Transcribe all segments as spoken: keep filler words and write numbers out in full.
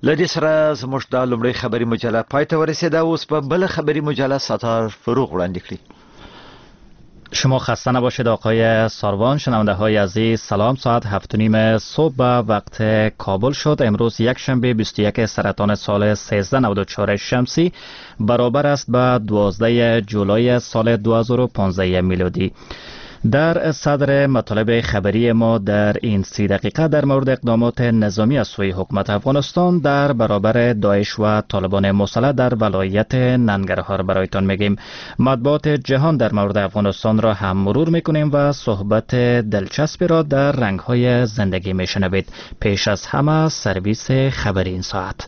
لدې سره زموږ د لومړۍ خبري مجله پای ته ورسېده. اوس په بل خبري مجله ستار فروغ وړاندې کړي. شما خسته نباشید آقای ساروان. شنونده های عزیز سلام. ساعت هفت و نیم صبح به وقت کابل شد. امروز یک شنبه بیست و یک سرطان سال سیزده نود و چهار شمسی برابر است به دوازده جولای سال دو هزار و پانزده میلادی. در صدر مطالب خبری ما در این سی دقیقه در مورد اقدامات نظامی از سوی حکومت افغانستان در برابر داعش و طالبان مسلح در ولایت ننگرهار برایتان میگیم. مطبوعات جهان در مورد افغانستان را هم مرور میکنیم و صحبت دلچسبی را در رنگ‌های زندگی میشنوید. پیش از همه سرویس خبری این ساعت.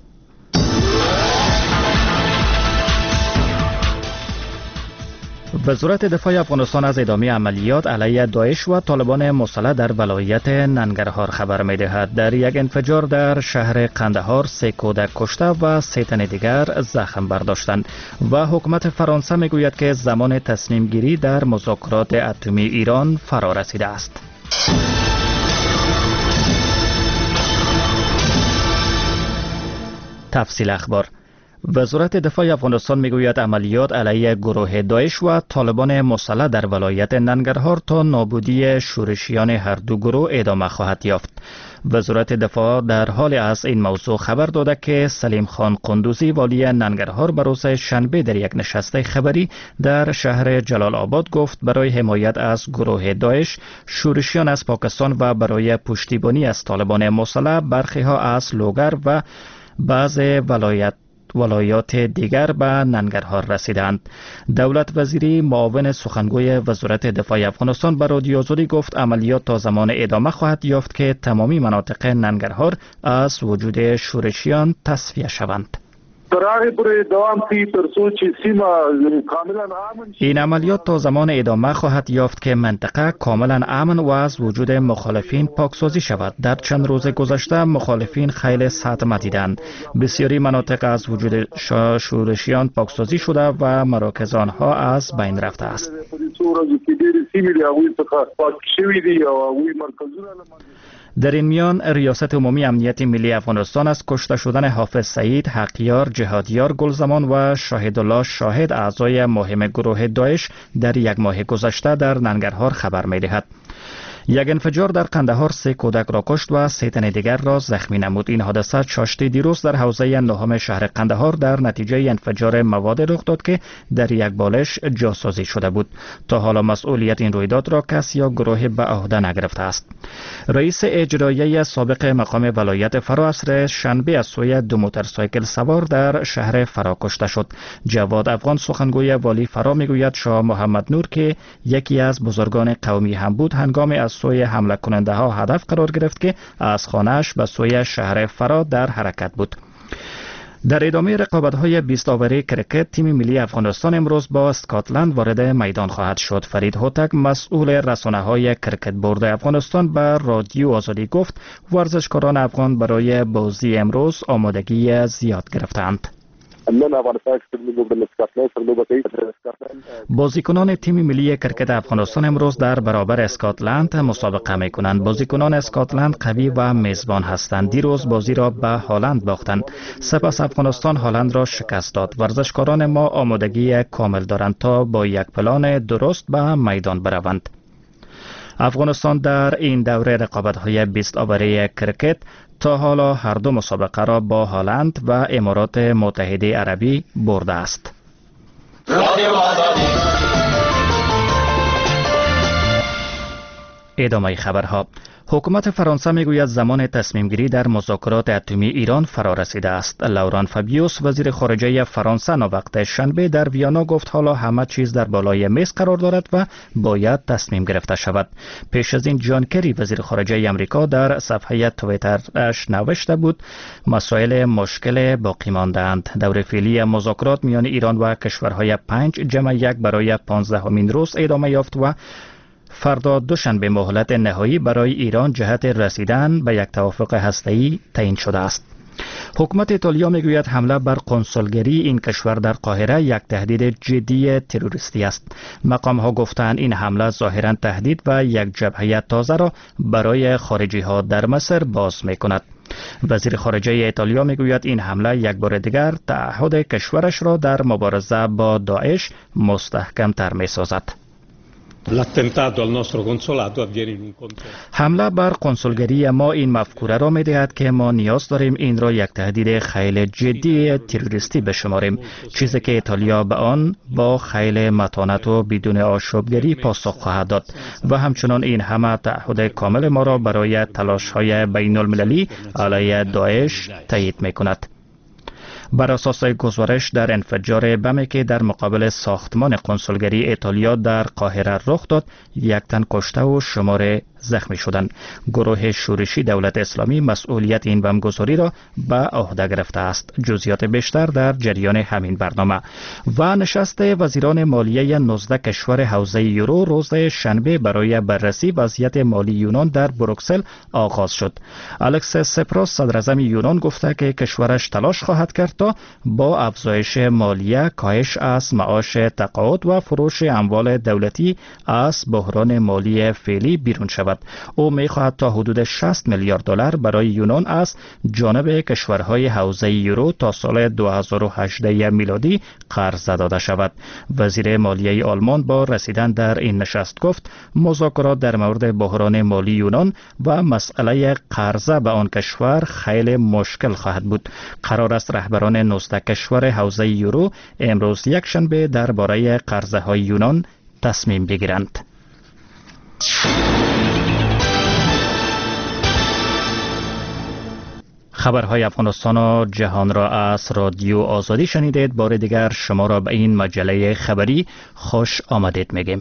وزارت دفاع افغانستان از ادامه عملیات علیه داعش و طالبان مسلح در ولایت ننگرهار خبر می‌دهد. در یک انفجار در شهر قندهار سه کودک کشته و سه تن دیگر زخم برداشتند و حکومت فرانسه میگوید که زمان تصمیم گیری در مذاکرات اتمی ایران فرا رسیده است. تفصیل اخبار. وزارت دفاع افغانستان میگوید عملیات علیه گروه داعش و طالبان مسلح در ولایت ننگرهار تا نابودی شورشیان هر دو گروه ادامه خواهد یافت. وزارت دفاع در حال از این موضوع خبر داده که سلیم خان قندوزی والی ننگرهار به روز شنبه در یک نشست خبری در شهر جلال آباد گفت برای حمایت از گروه داعش شورشیان از پاکستان و برای پشتیبانی از طالبان مسلح برخی ها از لوگر و بعض ولایت ولایات دیگر به ننگرهار رسیدند. دولت وزیری معاون سخنگوی وزارت دفاع افغانستان به رادیو آزادی گفت عملیات تا زمان ادامه خواهد یافت که تمامی مناطق ننگرهار از وجود شورشیان تصفیه شوند. این عملیات تا زمان ادامه خواهد یافت که منطقه کاملا امن و از وجود مخالفین پاکسازی شود. در چند روز گذشته مخالفین خیلی صدمه دیدند. بسیاری مناطق از وجود شورشیان پاکسازی شده و مراکز آنها از بین رفته است. در این میان ریاست عمومی امنیت ملی افغانستان از کشته شدن حافظ سعید، حقیار، جهادیار گلزمان و شاهدالله شاهد اعضای مهم گروه داعش در یک ماه گذشته در ننگرهار خبر می‌دهد. یک انفجار در قندهار سه کودک را کشت و سه تن دیگر را زخمی نمود. این حادثه چاشت دیروز در حوزه نهم شهر قندهار در نتیجه انفجار مواد رخ داد که در یک بالش جاسازی شده بود. تا حالا مسئولیت این رویداد را کس یا گروه به عهده نگرفته است. رئیس اجرایی سابق مقام ولایت فرا عصر شنبه از سوی دو موتورسایکل سوار در شهر فرا کشته شد. جواد افغان سخنگوی والی فرا میگوید شاه محمد نور که یکی از بزرگان قومی هم بود هنگام از سوی حمله کننده ها هدف قرار گرفت که از خانه‌اش به سوی شهر فرا در حرکت بود. در ادامه رقابت‌های بیست اوری کرکت تیم ملی افغانستان امروز با اسکاتلند وارد میدان خواهد شد. فرید هوتک مسئول رسانه‌های کرکت بورد افغانستان به رادیو آزادی گفت ورزشکاران افغان برای بازی امروز آمادگی زیاد گرفتند. بازیکنان تیم ملی کرکت افغانستان امروز در برابر اسکاتلند مسابقه می کنند. بازیکنان اسکاتلند قوی و میزبان هستند. دیروز بازی را به هالند باختند. سپس افغانستان هالند را شکست داد. ورزشکاران ما آمادگی کامل دارند تا با یک پلان درست به میدان بروند. افغانستان در این دوره رقابت‌های بیست اوری کرکت تا حالا هر دو مسابقه را با هالند و امارات متحده عربی برده است. ادامه خبرها. حکومت فرانسه میگوید زمان تصمیم گیری در مذاکرات اتمی ایران فرا رسیده است. لوران فابیوس وزیر خارجه فرانسه نوقت شنبه در ویانا گفت حالا همه چیز در بالای میز قرار دارد و باید تصمیم گرفته شود. پیش از این جان کری وزیر خارجه امریکا در صفحه توییترش نوشته بود مسائل مشکل باقی مانده‌اند. دور فعلی مذاکرات میان ایران و کشورهای پنج جمع یک برای پانزدهمین روز ادامه یافت و فردا دوشنبه مهلت نهایی برای ایران جهت رسیدن به یک توافق هسته‌ای تعیین شده است. حکومت ایتالیا میگوید حمله بر کنسولگری این کشور در قاهره یک تهدید جدی تروریستی است. مقام ها گفتند این حمله ظاهرا تهدید و یک جبهه تازه را برای خارجی ها در مصر باز می کند. وزیر خارجه ایتالیا میگوید این حمله یک بار دیگر تعهد کشورش را در مبارزه با داعش مستحکم تر می سازد. حمله بر کنسولگری ما این مفکوره را می دهد که ما نیاز داریم این را یک تهدید خیلی جدی تروریستی بشماریم، چیزی که ایتالیا به آن با خیلی متانت و بدون آشوبگری پاسخ خواهد داد و همچنان این همه تعهد کامل ما را برای تلاش های بین المللی علیه داعش تایید می کند. بر اساس گزارش در انفجار بمی که در مقابل ساختمان کنسولگری ایتالیا در قاهره رخ داد، یک تن کشته و شمار زخمی شدند. گروه شورشی دولت اسلامی مسئولیت این بمبگذاری را به عهده گرفته است. جزئیات بیشتر در جریان همین برنامه. و نشست وزیران مالیه نوزده کشور حوزه یورو روز شنبه برای بررسی وضعیت مالی یونان در بروکسل آغاز شد. الکس سپراس صدر اعظم یونان گفته که کشورش تلاش خواهد کرد تا با افزایش مالیه، کاهش از معاش تقاعد و فروش اموال دولتی از بحران مالی فعلی بیرون شود. او می‌خواهد تا حدود شصت میلیارد دلار برای یونان از جانب کشورهای حوزه یورو تا سال دو هزار و هجده میلادی قرض داده شود. وزیر مالیه آلمان با رسیدن در این نشست گفت مذاکرات در مورد بحران مالی یونان و مسئله قرضه به آن کشور خیلی مشکل خواهد بود. قرار است رهبران نوزده کشور حوزه یورو امروز یک شنبه درباره قرضه های یونان تصمیم بگیرند. خبرهای افغانستان و جهان را از رادیو آزادی شنیدید. بار دیگر شما را به این مجله خبری خوش آمدید میگیم.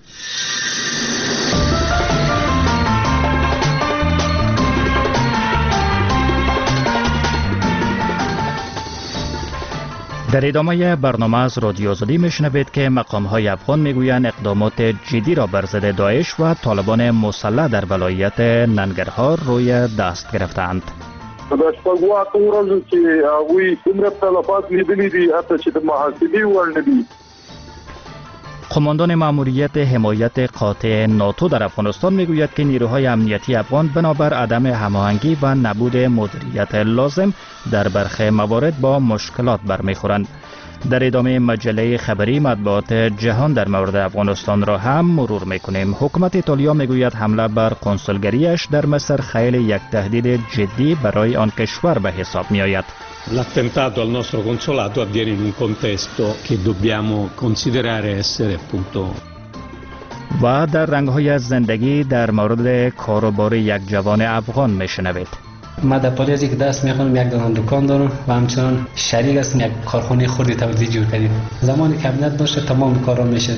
در ادامه برنامه از رادیو آزادی میشنوید که مقام‌های افغان میگویند اقدامات جدی را بر ضد داعش و طالبان مسلح در ولایت ننگرهار روی دست گرفتند. د شپږو اتو ورځو چې هغوی دومره تلفات لیدلي دي حتی چې د محاسبې وړ نه دي. قماندان مأموریت حمایت قاطع ناتو در افغانستان میگوید که نیروهای امنیتی افغان بنابر عدم هماهنگی و نبود مدیریت لازم در برخی موارد با مشکلات برمیخورند. در ادامه مجله خبری مطبوعات جهان در مورد افغانستان را هم مرور میکنیم. حکومت ایتالیا میگوید حمله بر کنسولگریش در مصر خیلی یک تهدید جدی برای آن کشور به حساب می آید. L'attentato al nostro consolato avviene in un contesto che dobbiamo considerare essere appunto. و در رنگ‌های زندگی در مورد کاروبار یک جوان افغان میشنوید. ما در پاری از یک دست میخونم یک دانم دکان دارم و همچنان شریک هستم یک کارخانه خودی توزیع جور کردیم. زمانی که امنیت باشه تمام کارا میشه.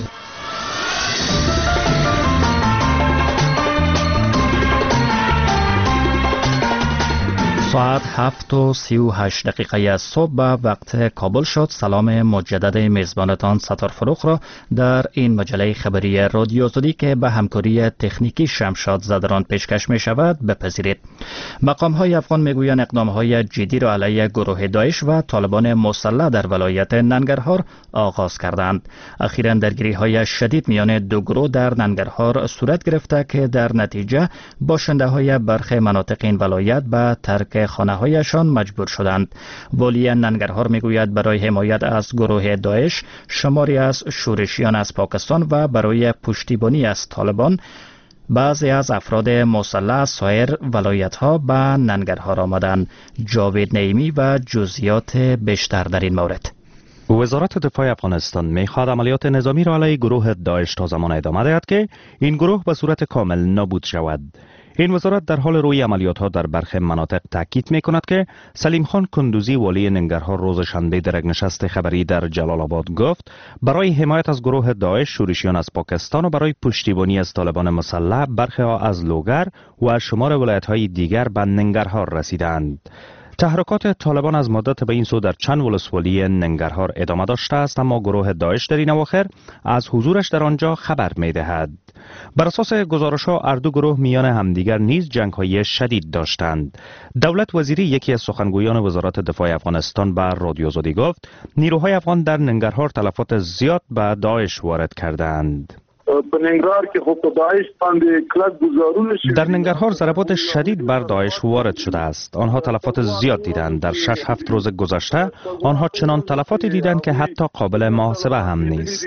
ساعت هفت و سی و هشت دقیقه از صبح به وقت کابل شد. سلام مجدد میزبانتان ستار فروخ را در این مجله خبری رادیو آزادی که به همکاری تکنیکی شمشاد زدران پیشکش می شود بپذیرید. مقام های افغان می گویند اقدام های جدی را علیه گروه داعش و طالبان مسلح در ولایت ننگرهار آغاز کردند. اخیراً درگیری های شدید میان دو گروه در ننگرهار صورت گرفته که در نتیجه باشنده های برخی مناطق این ولایت به ترک خانه هایشان مجبور شدند. والی ننگرهار میگوید برای حمایت از گروه داعش شماری از شورشیان از پاکستان و برای پشتیبانی از طالبان بعضی از افراد مسلح از سایر ولایت ها به ننگرهار آمدند. جاوید نعیمی و جزئیات بیشتر در این مورد. وزارت دفاع افغانستان می‌خواهد عملیات نظامی را علیه گروه داعش تا زمان ادامه دهد که این گروه به صورت کامل نابود شود. این وزارت در حال روی عملیات‌ها در برخی مناطق تاکید می‌کند که سلیم خان کندوزی والی ننگرهار روز شنبه در یک نشست خبری در جلال آباد گفت برای حمایت از گروه داعش شورشیان از پاکستان و برای پشتیبانی از طالبان مسلح برخی ها از لوگر و شمار ولایت‌های دیگر به ننگرهار رسیدند. تحرکات طالبان از مدت به این سو در چند ولسوالی ننگرهار ادامه داشته است، اما گروه داعش در این اواخر از حضورش در آنجا خبر می دهد. بر اساس گزارش‌ها هر دو گروه میان همدیگر نیز جنگ‌های شدید داشتند. دولت وزیری یکی از سخنگویان وزارت دفاع افغانستان به رادیو آزادی گفت نیروهای افغان در ننگرهار تلفات زیاد به داعش وارد کردند. در ننگرهار ضربات شدید بر داعش وارد شده است. آنها تلفات زیاد دیدند. در شش هفت روز گذشته آنها چنان تلفاتی دیدند که حتی قابل محاسبه هم نیست.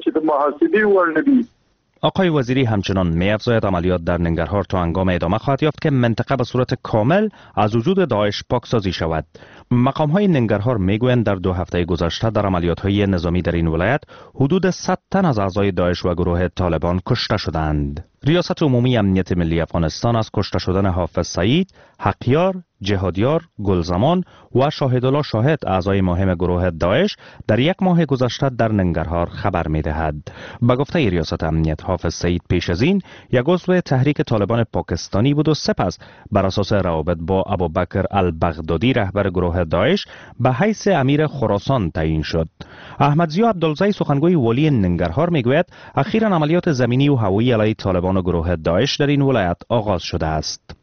آقای وزیری همچنان می‌افزاید عملیات در ننگرهار تا هنگام ادامه خواهد یافت که منطقه به صورت کامل از وجود داعش پاکسازی شود. مقام‌های ننگرهار می‌گویند در دو هفته گذشته در عملیات‌های نظامی در این ولایت حدود صد تن از اعضای داعش و گروه طالبان کشته شدند. ریاست عمومی امنیت ملی افغانستان از کشته شدن حافظ سعید، حقیار، جهادیار، گلزمان و شاهدالله شاهد اعضای مهم گروه داعش در یک ماه گذشته در ننگرهار خبر می‌دهد. به گفته ریاست امنیت حافظ سعید پیش از این یک عضو تحریک طالبان پاکستانی بود و سپس بر اساس روابط با ابوبکر البغدادی رهبر گروه داعش به حیث امیر خراسان تعیین شد. احمدضیا عبدالزی سخنگوی والی ننگرهار میگوید اخیراً عملیات زمینی و هوایی علیه طالبان و گروه داعش در این ولایت آغاز شده است.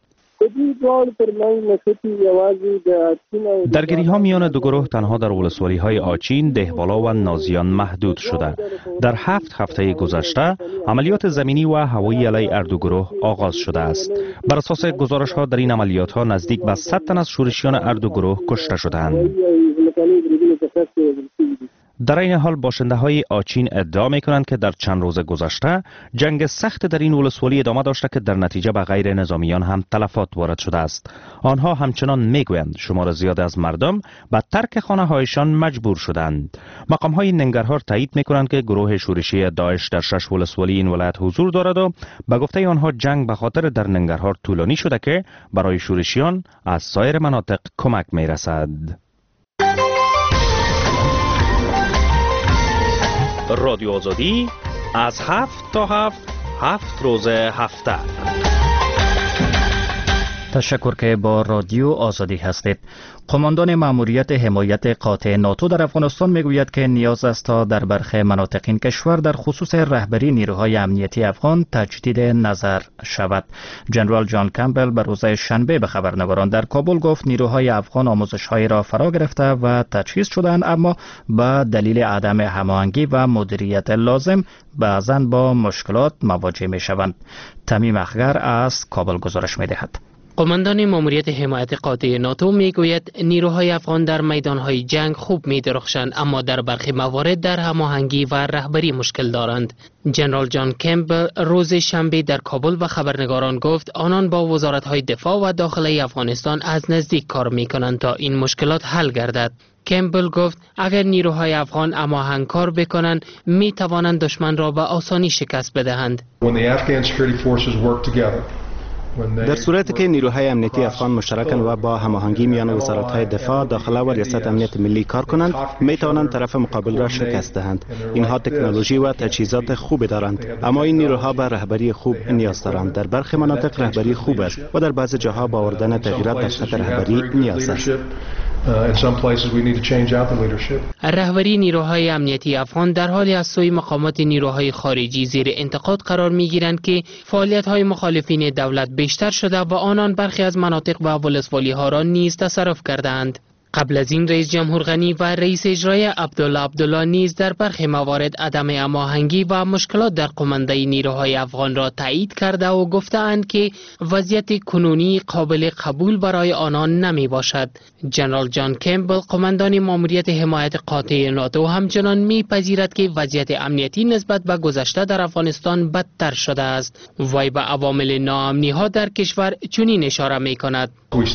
درگیری ها میان دو گروه تنها در ولسوالی های آچین، دهبالا و نازیان محدود شده. در هفت هفته گذشته عملیات زمینی و هوایی علیه هر دو گروه آغاز شده است. بر اساس گزارش ها در این عملیات ها نزدیک به صد تن از شورشیان هر دو گروه کشته شدند. در این حال باشنده های آچین ادعا می کنند که در چند روز گذشته جنگ سخت در این ولسوالی ادامه داشته که در نتیجه به غیر نظامیان هم تلفات وارد شده است. آنها همچنان می گویند شمار زیاد از مردم به ترک خانه هایشان مجبور شدند. مقام های ننگرهار تایید می کنند که گروه شورشی داعش در شش ولسوالی این ولایت حضور دارد و به گفته آنها جنگ به خاطر در ننگرهار طولانی شده که برای شورشیان از سایر مناطق کمک می رسد. رادیو آزادی از هفت تا هفت هفت روز هفته. تشکر که با رادیو آزادی هستید. قماندان مأموریت حمایت قاطع ناتو در افغانستان میگوید که نیاز است تا در برخی مناطق این کشور در خصوص رهبری نیروهای امنیتی افغان تجدید نظر شود. جنرال جان کمبل به روز شنبه به خبرنگاران در کابل گفت نیروهای افغان آموزش‌های را فرا گرفته و تجهیز شدند، اما به دلیل عدم هماهنگی و مدیریت لازم بعضاً با مشکلات مواجه می‌شوند. تمیم اخگر از کابل گزارش می‌دهد. قماندان مأموریت حمایت قاطع ناتو میگوید نیروهای افغان در میدانهای جنگ خوب می‌درخشند، اما در برخی موارد در هماهنگی و رهبری مشکل دارند. جنرال جان کمبل روز شنبه در کابل به خبرنگاران گفت آنان با وزارت‌های دفاع و داخلی افغانستان از نزدیک کار می‌کنند تا این مشکلات حل گردد. کمبل گفت اگر نیروهای افغان هماهنگ کار بکنند می توانند دشمن را به آسانی شکست بدهند. در صورتی که نیروهای امنیتی افغان مشترکاً و با هماهنگی میان وزارت‌های دفاع، داخله و ریاست امنیت ملی کار کنند، می توانند طرف مقابل را شکست دهند. اینها تکنولوژی و تجهیزات خوبی دارند، اما این نیروها به رهبری خوب نیاز دارند. در برخی مناطق رهبری خوب است و در بعضی جاها با آوردن تغییرات در سطح رهبری نیاز است. رهبری نیروهای امنیتی افغان در حالی از سوی مقامات نیروهای خارجی زیر انتقاد قرار می‌گیرند که فعالیت‌های مخالفین دولت بیشتر شده و آنان برخی از مناطق و ولسوالی‌ها را نیز تصرف کردند. قبل از این رئیس جمهور غنی و رئیس اجرایی عبدالله عبدالله نیز در برخی موارد عدم هماهنگی و مشکلات در قماندهی نیروهای افغان را تایید کرده و گفتند که وضعیت کنونی قابل قبول برای آنان نمی باشد. جنرال جان کمبل قماندان مأموریت حمایت قاطع ناتو همچنان میپذیرد که وضعیت امنیتی نسبت به گذشته در افغانستان بدتر شده است. وی به عوامل ناامنی ها در کشور چنین اشاره می کند.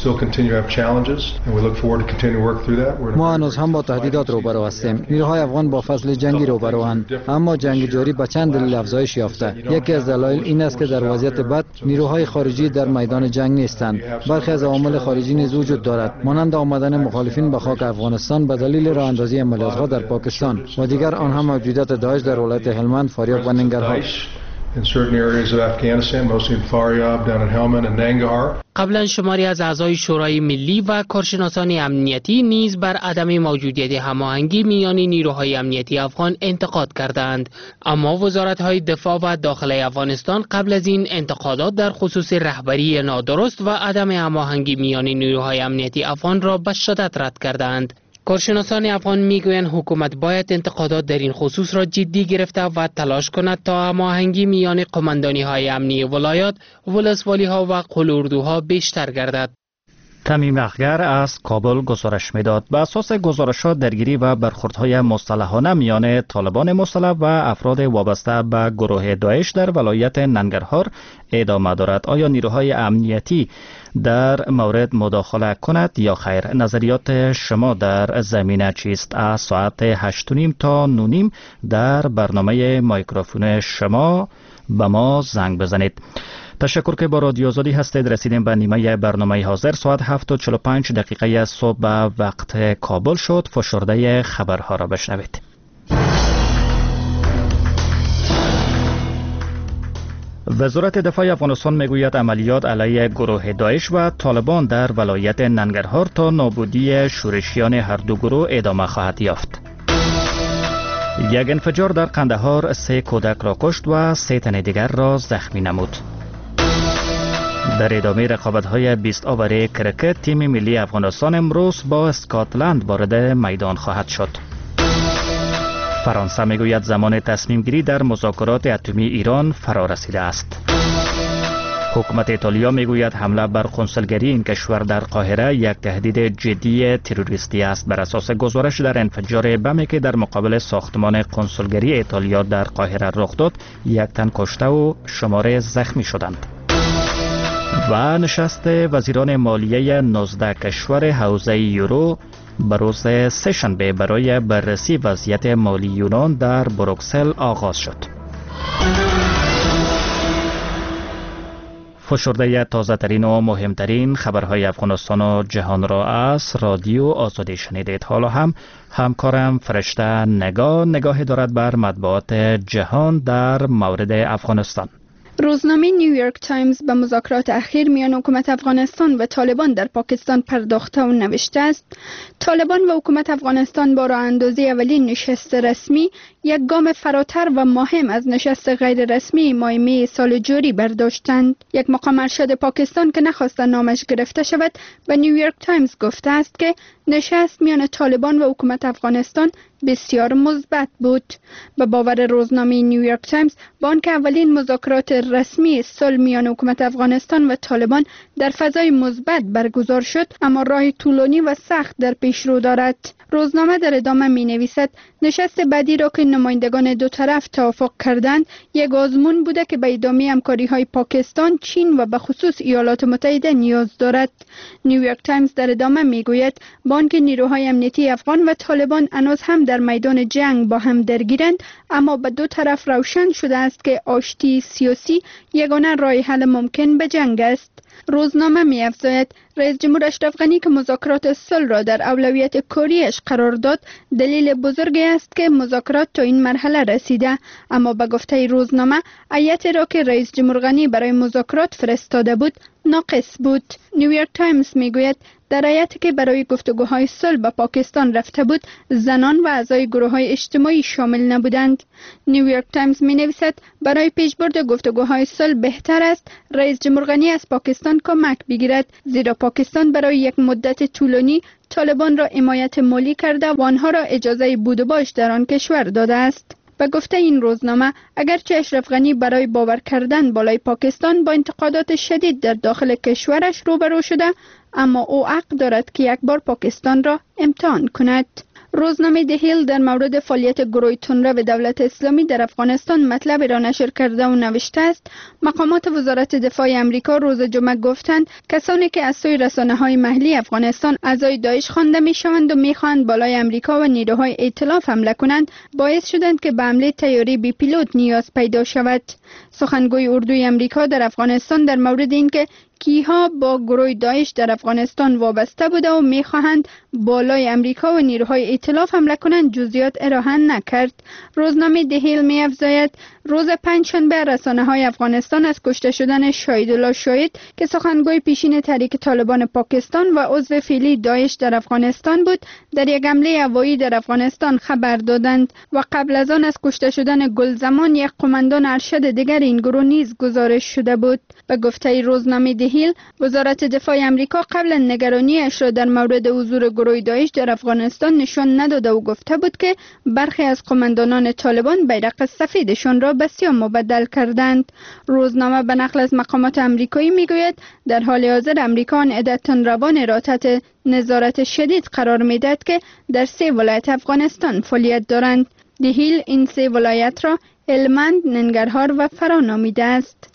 ما هنوز هم با تهدیدات روبرو هستیم. نیروهای افغان با فصل جنگی روبروند، اما جنگ جاری به چند دلیل افزایش یافته. یکی از دلایل این است که در وضعیت بد نیروهای خارجی در میدان جنگ نیستند. برخی از عوامل خارجی نیز وجود دارد، مانند آمدن مخالفین به خاک افغانستان به دلیل راه اندازی عملیات‌ها در پاکستان و دیگر آنها موجودیت داعش در ولایت هلمند، فاریاب و ننگرهار. in certain areas of Afghanistan, mostly in Faryab, down in Helmand and Nangarhar. قبلا شماری از اعضای شورای ملی و کارشناسان امنیتی نیز بر عدم موجودیت هماهنگی میان نیروهای امنیتی افغان انتقاد کردند، اما وزارت‌های دفاع و داخلی افغانستان قبل از این انتقادات در خصوص رهبری نادرست و عدم هماهنگی میان نیروهای امنیتی افغان را به شدت رد کردند. کارشناسان افغان میگویند حکومت باید انتقادات در این خصوص را جدی گرفته و تلاش کند تا هماهنگی میان قماندانی های امنی ولایات، ولسوالی ها و قلوردوها بیشتر گردد. تمیم اخگر از کابل گزارش میداد. به اساس گزارشات درگیری و برخوردهای مسلحانه میان طالبان مسلح و افراد وابسته به گروه داعش در ولایت ننگرهار ادامه دارد. آیا نیروهای امنیتی در مورد مداخله کند یا خیر؟ نظریات شما در زمینه چیست؟ از ساعت هشت و نیم تا نه و نیم در برنامه مایکروفون شما به ما زنگ بزنید. تشکر که با رادیو آزادی هستید. رسیدیم به نیمه برنامه حاضر. ساعت هفت و چهل و پنج دقیقه صبح وقت کابل شد. فشرده خبرها را بشنوید. وزارت دفاع افغانستان میگوید عملیات علیه گروه داعش و طالبان در ولایت ننگرهار تا نابودی شورشیان هر دو گروه ادامه خواهد یافت. یک انفجار در قندهار سه کودک را کشت و سه تن دیگر را زخمی نمود. در ادامه رقابت‌های بیست آور کرکت، تیم ملی افغانستان امروز با اسکاتلند وارد میدان خواهد شد. فرانسه میگوید زمان تصمیم گیری در مذاکرات اتمی ایران فرا رسیده است. حکومت ایتالیا میگوید حمله بر کنسولگری این کشور در قاهره یک تهدید جدی تروریستی است. بر اساس گزارش در انفجار بمی که در مقابل ساختمان کنسولگری ایتالیا در قاهره رخ داد، یک تن کشته و شمار زخمی شدند. و نشست وزیران مالیه نوزده کشور حوزه یورو به روز سه‌شنبه برای بررسی وضعیت مالی یونان در بروکسل آغاز شد. فشرده تازه ترین و مهمترین خبرهای افغانستان و جهان را از رادیو آزادی شنیدید. حالا هم همکارم فرشته نگاه نگاهی دارد بر مطبوعات جهان در مورد افغانستان. روزنامه نیویورک تایمز به مذاکرات اخیر میان حکومت افغانستان و طالبان در پاکستان پرداخته و نوشته است: طالبان و حکومت افغانستان با راه اندازی اولین نشست رسمی یک گام فراتر و مهم از نشست غیر رسمی ماه می سال جاری برداشتند. یک مقام ارشد پاکستان که نخواست نامش گرفته شود به نیویورک تایمز گفته است که نشست میان طالبان و حکومت افغانستان بسیار مثبت بود. به باور روزنامه نیویورک تایمز، با آنکه اولین مذاکرات رسمی صلح میان حکومت افغانستان و طالبان در فضای مثبت برگزار شد، اما راه طولانی و سخت در پیش رو دارد. روزنامه در ادامه می نویسد نشست بعدی را که نمایندگان دو طرف توافق کردند یک آزمون بوده که به ادامه همکاری های پاکستان، چین و به خصوص ایالات متحده نیاز دارد. نیویورک تایمز در ادامه می گوید با آنکه نیروهای امنیتی افغان و طالبان هنوز هم در میدان جنگ با هم درگیرند، اما به دو طرف روشن شده است که آشتی سیاسی یگانه راه حل ممکن به جنگ است. روزنامه می افزاید رئیس جمهور اشرف غنی که مذاکرات صلح را در اولویت کاریش قرار داد، دلیل بزرگی است که مذاکرات تا این مرحله رسیده، اما به گفته روزنامه هیئتی را که رئیس جمهور غنی برای مذاکرات فرستاده بود ناقص بود. نیویورک تایمز میگوید در هیئتی که برای گفتگوهای صلح به پاکستان رفته بود، زنان و اعضای گروه‌های اجتماعی شامل نبودند. نیویورک تایمز می‌نویسد برای پیشبرد گفتگوهای صلح بهتر است رئیس جمهور غنی از پاکستان کمک بگیرد، زیرا پاکستان برای یک مدت طولانی طالبان را حمایت مالی کرده و آنها را اجازه بود و باش در آن کشور داده است. به گفته این روزنامه، اگرچه اشرف غنی برای باور کردن بالای پاکستان با انتقادات شدید در داخل کشورش روبرو شده، اما او حق دارد که یک بار پاکستان را امتحان کند. روزنامه ده هیل در مورد فعالیت گروه تندرو دولت اسلامی در افغانستان مطلبی را نشر کرده و نوشته است: مقامات وزارت دفاع امریکا روز جمعه گفتند کسانی که از سوی رسانه‌های محلی افغانستان اعضای داعش خوانده می‌شوند و می‌خواهند بالای امریکا و نیروهای ائتلاف حمله کنند، باعث شدند که به حمله طیاره بی پیلوت نیاز پیدا شود. سخنگوی اردوی امریکا در افغانستان در مورد اینکه کیها با گروه داعش در افغانستان وابسته بوده و میخواهند بالای امریکا و نیروهای ائتلاف حمله کنند جزئیات ارائه نکرد. روزنامه دهیل می‌افزاید روز پنجشنبه رسانه‌های افغانستان از کشته شدن شاهدالله شاهد که سخنگوی پیشین تحریک طالبان پاکستان و عضو فعلی داعش در افغانستان بود در یک حمله هوایی در افغانستان خبر دادند و قبل از آن از کشته شدن گلزمان یک قماندان ارشد دیگر این گروه نیز گزارش شده بود. به گفته روزنامه دهیل وزارت دفاع آمریکا قبلا نگرانی‌اش را در مورد حضور گروه داعش در افغانستان نشان نداده و گفته بود که برخی از قماندانان طالبان بیرق سفیدشان را به سیاه مبدل کردند. روزنامه به نقل از مقامات آمریکایی میگوید در حال حاضر امریکا آن عدت‌تن روان را تحت نظارت شدید قرار میدهد که در سه ولایت افغانستان فعالیت دارند. دهیل این سه ولایت را هلمند، ننگرهار و فرا نامیده است.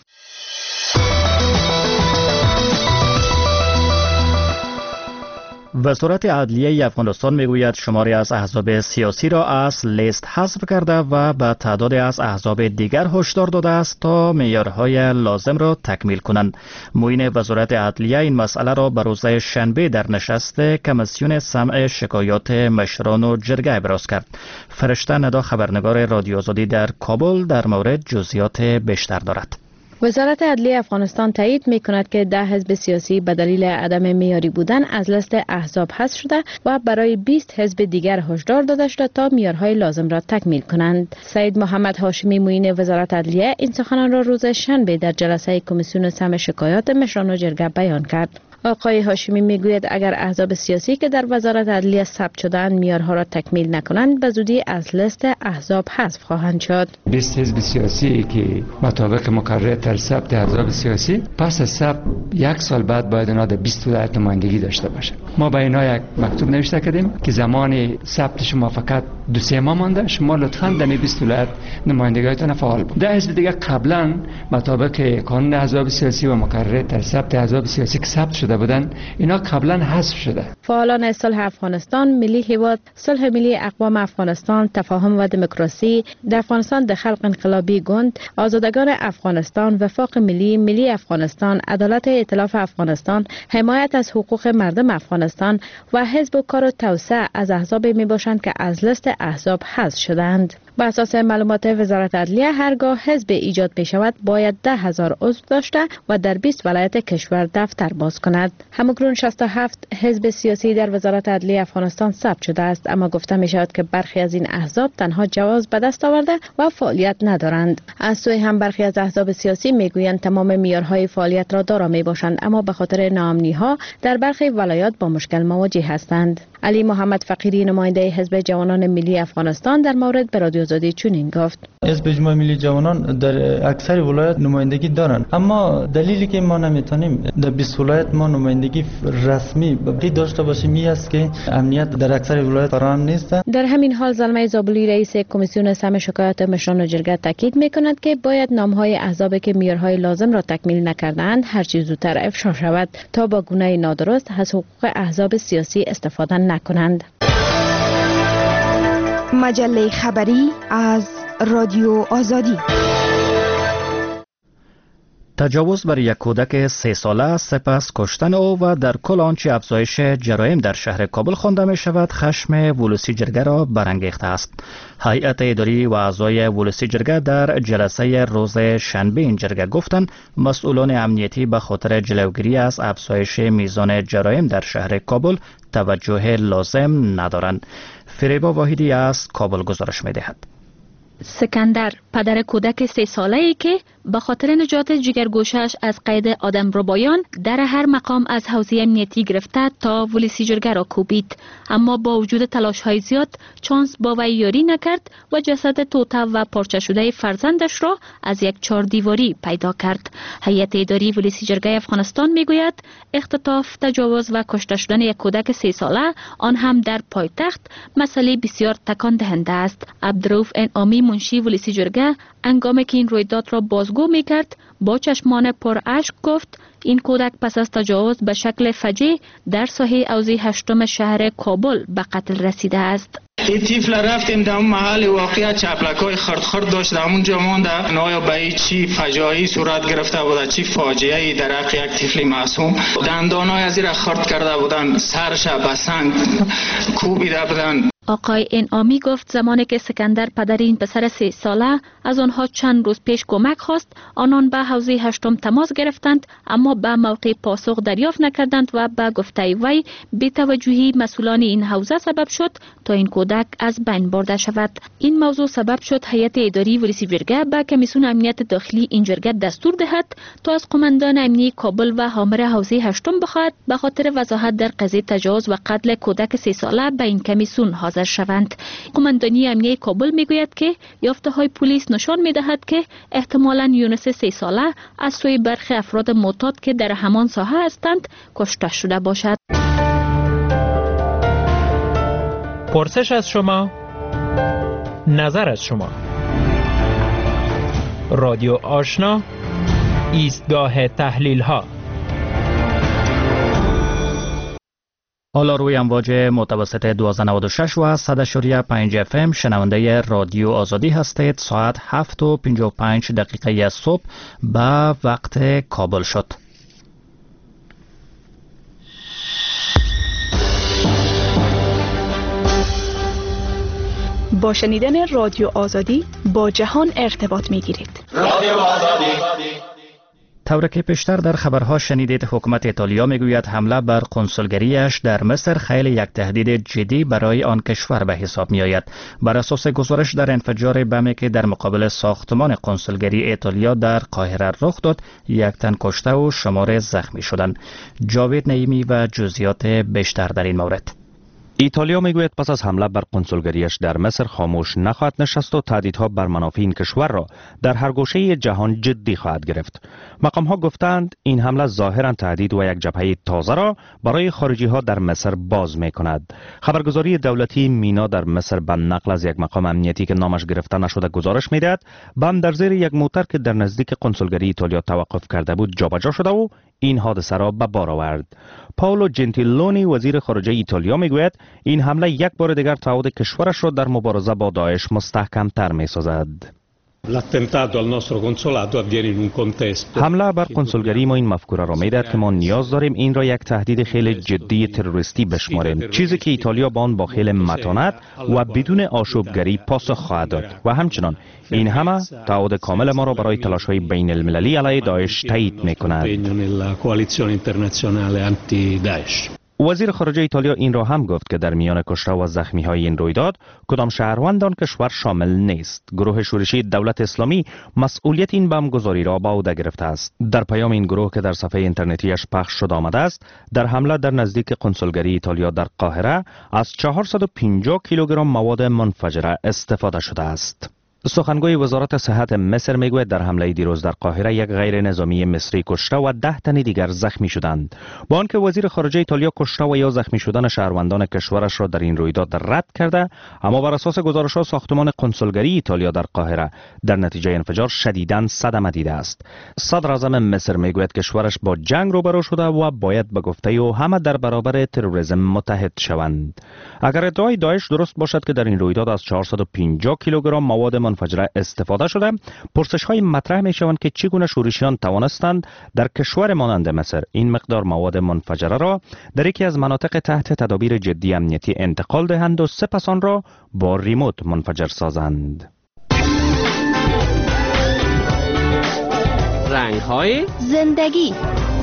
وزارت عدلیه افغانستان میگوید شماری از احزاب سیاسی را از لیست حذف کرده و به تعدادی از احزاب دیگر هشدار داده است تا معیارهای لازم را تکمیل کنند. معین وزارت عدلیه این مسئله را به روز شنبه در نشست کمیسیون سمع شکایات مشران و جرگه ابراز کرد. فرشته ندا خبرنگار رادیو آزادی در کابل در مورد جزئیات بیشتر دارد. وزارت عدلیه افغانستان تایید می کند که ده حزب سیاسی به دلیل عدم معیاری بودن از لیست احزاب حذف شده و برای بیست حزب دیگر هشدار داده شده تا معیارهای لازم را تکمیل کنند. سید محمد هاشمی معین وزارت عدلیه این سخنان را روز شنبه در جلسه کمیسیون سمع شکایات مشران و جرگه بیان کرد. آقای هاشمی میگوید اگر احزاب سیاسی که در وزارت عدلیه ثبت شدند معیارها را تکمیل نکنند به زودی از لیست احزاب حذف خواهند شد. بیست حزب سیاسی که مطابق مقرره در ثبت احزاب سیاسی پس از ثبت یک سال بعد باید اینا در بیست ولایت نمایندگی داشته باشه. ما به اینا یک مکتوب نوشته کردیم که زمان ثبت شما فقط دو سه ماه مانده، شما لطفاً در بیست ولایت نمایندگیتون فعال بود. ده حزب دیگه قبلا مطابق قانون احزاب سیاسی و مقرره در ثبت احزاب سیاسی که ثبت شده بودن اینا قبلا حذف شده. فعالان صلح افغانستان، ملی حواد، صلح ملی اقوام افغانستان، تفاهم و دموکراسی، در افغانستان د خلق انقلابی گوند، آزادگان افغانستان، وفاق ملی، ملی افغانستان، عدالت ائتلاف افغانستان، حمایت از حقوق مردم افغانستان و حزب و کار و توسعه از احزاب می باشند که از لیست احزاب حذف شدند. بر اساس معلومات وزارت عدلیه هرگاه حزب ایجاد می شود باید ده هزار عضو داشته و در بیست ولایت کشور دفتر باز کند. همکنون شصت و هفت حزب سیاسی در وزارت عدلیه افغانستان ثبت شده است، اما گفته می شود که برخی از این احزاب تنها جواز به دست آورده و فعالیت ندارند. از سوی هم برخی از احزاب سیاسی می گویند تمام معیارهای فعالیت را دارا می باشند، اما به خاطر ناامنی ها در برخی ولایات با مشکل مواجه هستند. علی محمد فقیری نماینده حزب جوانان ملی افغانستان در مورد به رادیو آزادی چنین گفت: حزب اجماع ملی جوانان در اکثر ولایات نمایندگی دارند، اما دلیلی که ما نمیتونیم در بیست ولایت ما نمایندگی رسمی بقی داشته باشیم این است که امنیت در اکثر ولایات فراهم نیست. در همین حال زلمه زابلی رئیس کمیسیون سمع شکایات مشران و جرگه تاکید میکند که باید نامهای احزابی که معیارهای لازم را تکمیل نکردند هر چیز زودتر افشا شود تا با گونه نادرست از حقوق احزاب سیاسی استفاده نکنند. مجله خبری از رادیو آزادی. تجاوز بر یک کودک سه ساله سپس کشتن او و در کل آنچه افزایش جرایم در شهر کابل خوانده می شود خشم ولسی جرگه را برانگیخته است. هیئت اداری و اعضای ولسی جرگه در جلسه روز شنبه این جرگه گفتند مسئولان امنیتی به خاطر جلوگیری از افزایش میزان جرایم در شهر کابل توجه لازم ندارند. فریبا واحدی از کابل گزارش می دهد. سکندر، پدر کودک سه ساله ای که به خاطر نجات جگرگوشش از قید آدم ربایان در هر مقام از حوزه امنیتی گرفته تا ولسی جرگه را کوبید، اما با وجود تلاش های زیاد چانس با وی یاری نکرد و جسد توته و پارچه شده فرزندش را از یک چهار دیواری پیدا کرد. هیئت اداری ولسی جرگه افغانستان میگوید اختطاف، تجاوز و کشته شدن یک کودک سه ساله آن هم در پایتخت مسئله بسیار تکان دهنده است. عبدالرؤوف انعامی منشی ولسی جرگه انگامی که این رویداد را بازگو میکرد با چشمان پر اشک گفت این کودک پس از تجاوز به شکل فجیع در ساحه حوزه هشتم شهر کابل به قتل رسیده است. این طفل رفتیم در اون محل واقعیت چپلکای خرد خرد داشت، در اونجا مونده. نایا به چی فجایعی صورت گرفته بود، چی فاجعه‌ای در حق یک طفل معصوم. دندانای از را خرد کرده بودن، سرش به سنگ کوبیده بودن. آقای انعامی گفت زمانی که سکندر پدر این پسر سه ساله از آنها چند روز پیش کمک خواست، آنان به حوزه هشتم تماس گرفتند اما به موقع پاسخ دریافت نکردند و به گفته وی بی‌توجهی مسئولان این حوزه سبب شد تا این کودک از بین برده شود. این موضوع سبب شد هیئت اداری ولسی جرگه به کمیسیون امنیت داخلی این جرگه دستور دهد تا از قماندان امنیتی کابل و حامل حوزه هشتم بخواهد به خاطر وضاحت در قضیه تجاوز و قتل کودک سه ساله به این کمیسیون حاضر شوند. قماندانی امنیتی کابل میگوید که یافته های پلیس نشان میدهد که احتمالاً یونس سه ساله از سوی برخی افراد معتاد که در همان ساحه هستند کشته شده باشد. پرسش از شما، نظر از شما. رادیو آشنا، ایستگاه تحلیل ها. حالا روی امواج متوسط دویست و نود و شش و صد و پنج اف ام شنونده رادیو آزادی هستید. ساعت هفت و پنجاه و پنج دقیقه صبح به وقت کابل شد. با شنیدن رادیو آزادی با جهان ارتباط می گیرید. رادیو آزادی. طور که پیشتر در خبرها شنیدید، حکومت ایتالیا میگوید حمله بر قنسولگریش در مصر خیلی یک تهدید جدی برای آن کشور به حساب می آید. بر اساس گزارش در انفجار بمی که در مقابل ساختمان قنسولگری ایتالیا در قاهره رخ داد، یک تن کشته و شمار زخمی شدند. جاوید نعیمی و جزئیات بیشتر در این مورد. ایتالیا میگوید پس از حمله بر قنسولگریش در مصر خاموش نخواهد نشست و تهدیدها بر منافع این کشور را در هر گوشه جهان جدی خواهد گرفت. مقام‌ها گفتند این حمله ظاهراً تهدید و یک جبهه تازه را برای خارجی‌ها در مصر باز می‌کند. خبرگزاری دولتی مینا در مصر به نقل از یک مقام امنیتی که نامش گرفته نشده گزارش می‌دهد بم در زیر یک موتر که در نزدیک قنسولگری ایتالیا توقف کرده بود جابجا شده و این حادثه را به بار آورد. پاولو جنتیلونی وزیر خارجه ایتالیا میگوید این حمله یک بار دیگر تعهد کشورش را در مبارزه با داعش مستحکم‌تر می‌سازد. حمله بر قنسولگری ما این مفکوره را میدهد که ما نیاز داریم این را یک تهدید خیلی جدی تروریستی بشماریم، چیزی که ایتالیا با آن با خیلی متانت و بدون آشوبگری پاسخ خواهد داد و همچنان این همه تعهد کامل ما را برای تلاش‌های بین المللی علیه داعش تایید می‌کند. وزیر خارجه ایتالیا این را هم گفت که در میان کشته و زخمی های این رویداد کدام شهروند آن کشور شامل نیست. گروه شورشی دولت اسلامی مسئولیت این بمبگذاری را به عهده گرفته است. در پیام این گروه که در صفحه اینترنتیش پخش شده آمده است، در حمله در نزدیک قنسولگری ایتالیا در قاهره از چهارصد و پنجاه کیلوگرم مواد منفجره استفاده شده است. سخنگوی وزارت صحت مصر میگوید در حمله دیروز در قاهره یک غیر نظامی مصری کشته و ده تن دیگر زخمی شدند. با آنکه وزیر خارجه ایتالیا کشته و یا زخمی شدن شهروندان کشورش را در این رویداد رد کرده، اما بر اساس گزارش‌ها ساختمان قنسولگری ایتالیا در قاهره در نتیجه انفجار شدیداً صدمه دیده است. صدر اعظم مصر میگوید کشورش با جنگ روبرو شده و باید به گفته او همه در برابر تروریسم متحد شوند. اگر ادعای داعش درست باشد که در این رویداد از چهارصد و پنجاه کیلوگرم مواد منفجره استفاده شده، پرسش های مطرح می شوند که چگونه شورشیان توانستند در کشور مانند مصر این مقدار مواد منفجره را در یکی از مناطق تحت تدابیر جدی امنیتی انتقال دهند و سپس آن را با ریموت منفجر سازند. رنگ های زندگی.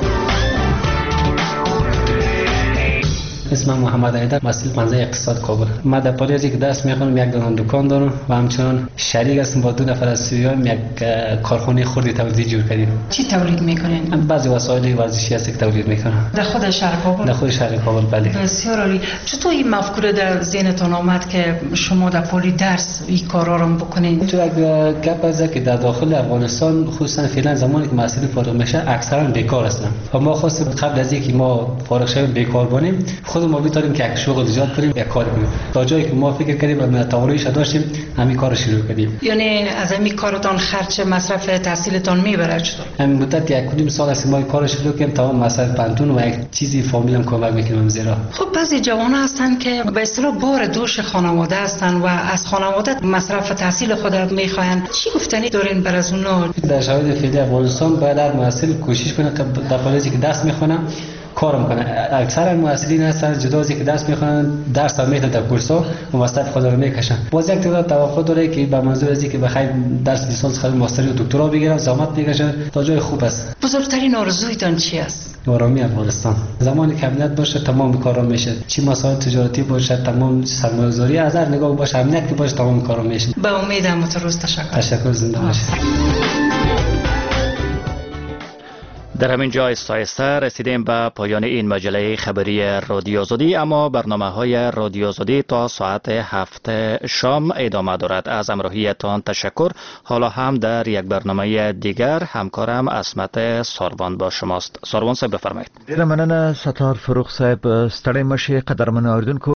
اسمم محمد ایدر، مسئول پنزه اقتصاد کابل. من در پاری از یک دست میخونم، یک دانه دکان دارم و همچنان شریک هستم با دو نفر از سوریان یک کارخانه خردی تولیدی جور کردیم. چی تولید میکنین؟ بعضی وسایل ورزشی هست که تولید میکنم. در خود شهر کابل؟ در خود شهر کابل بله. بسیار عالی. چطور این مفکوره در ذهنتون آمد که شما در پاری درس این کارا رو بکنین؟ تو یک گپ است که در داخل افغانستان خصوصا فعلا زمانی که محصول فارغ میشه اکثرا بیکار هستن. و ما خواستیم قبل از اینکه ما فارغ شویم بیکار باشیم خود ما میتونیم که یک شغل ایجاد کنیم، یک کار کنیم. تا جایی که ما فکر کردیم و تواناییش داشتیم همین کار شروع کردیم. یعنی از همین کارتان خرج مصرف تحصیلتان میبره چطور؟ همین مدت یک کدوم سال است ما کار شروع کردیم، تمام مصرف پنتون و یک چیزی فامیلم کمک میکنم زیرا. خب بعضی جوانان هستن که به اصطلاح بار دوش خانواده هستن و از خانواده مصرف تحصیل خود میخواین، چی گفتنی دارین بر از اونا؟ در شرایط فعلی افغانستان باید هر محصل کوشش کنه که در کالجی که درس میخونه کار میکنه. اکثر محصلین هستن جدا از اینکه درس میخونن درس هم میخونن در کورس‌ها و مصرف خود رو میکشن. باز یک تعداد توقع داره که به منظور از اینکه بخیر درس لیسانس خود ماستری و دکترا بگیرن زحمت میکشن تا جای خوب است. بزرگترین آرزویتان چی است؟ آرامی افغانستان. زمانی که امنیت باشه تمام کارا میشه. چی مسائل تجارتی باشه، تمام سرمایه‌گذاری از هر نگاه باشه، امنیت که باشه تمام کارا میشه. به امیدم روز تشکر. تشکر، زنده باشید. در همین جا استایسته رسیدیم به پایان این مجله خبری رادیو آزادی، اما برنامه های رادیو آزادی تا ساعت هفت شام ادامه دارد. از همراهیتان تشکر. حالا هم در یک برنامه دیگر همکارم عصمت ساروان با شماست. ساروان صاحب بفرمایید. ډیره مننه ستار فروغ صاحب. ستړی مشي قدرمن اوریدونکو.